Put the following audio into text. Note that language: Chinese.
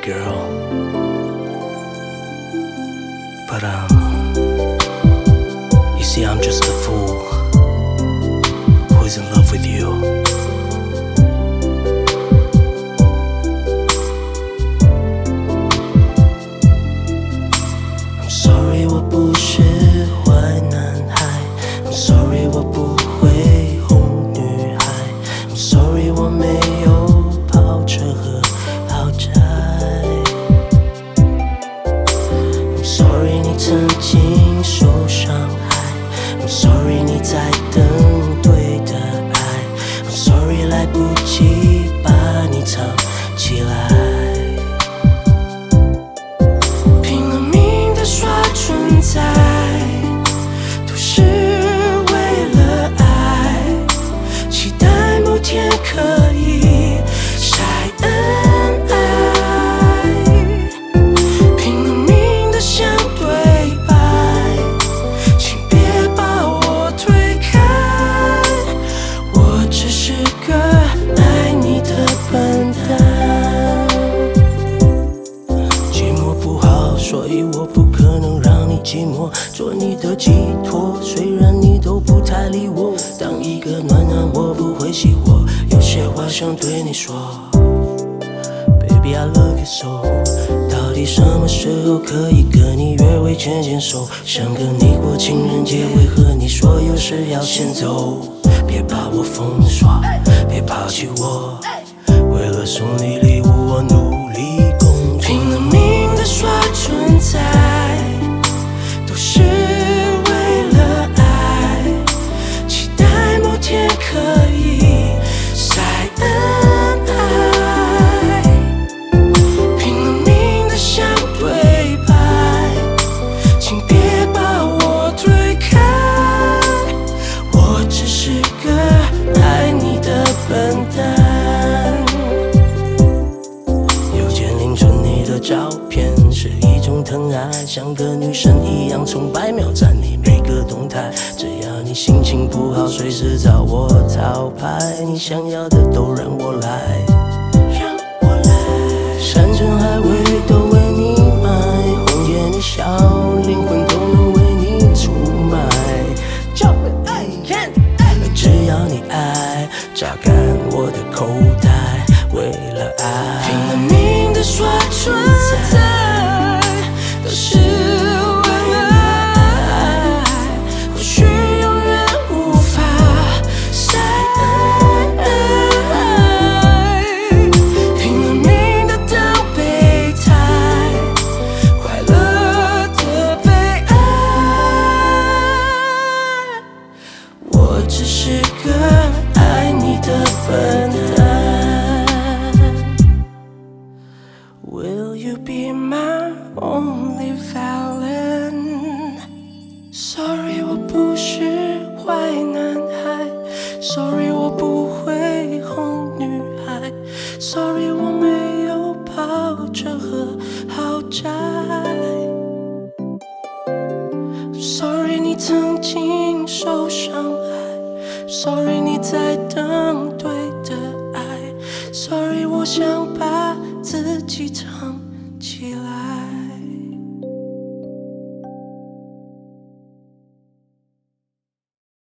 girl. But you see, I'm just a fool who's in love with you. I'm sorry 我不是坏男孩 I'm sorry 我不会哄女孩 I'm sorry 我没有跑车和豪宅 I'm sorry 你曾经受伤害 I'm sorry 你在等对的爱 I'm sorry 来不及把你藏起来存在都是为了爱，期待某天可以晒恩爱，拼了命的想对白，请别把我推开，我只是个爱你的笨蛋。寂寞不好，所以我不可能让你寂寞，做你的寄托。虽然你都不太理我，当一个暖男我不会熄火。有些话想对你说 ，Baby I love you so。到底什么时候可以跟你约会牵牵手？想跟你过情人节，为何你说有事要先走？别把我封锁，别抛弃我。为了送你礼物，我努力工作，拼了命的耍存在。都是为了爱，期待某天可以晒恩爱，拼了命的想对白，请别把我推开，我只是个爱你的笨蛋。有天凌晨你的照片是一种疼爱，像个女神一样崇拜，秒赞你每个动态。只要你心情不好，随时找我讨拍。你想要的都让我来，让我来。山珍海味都为你买，红颜你笑，灵魂都能为你出卖。只要你爱，榨干我的口袋，为了爱，拼了命的耍存在。都是为了爱，或许永远无法晒恩爱，拼了命的当备胎，快乐的被爱，我只是个爱你的笨蛋。Will you be my only villain? Sorry 我不是坏男孩 Sorry 我不会哄女孩 Sorry 我没有跑车和豪宅 Sorry 你曾经受伤害 Sorry 你在等对的爱 Sorry 我想把自己藏起来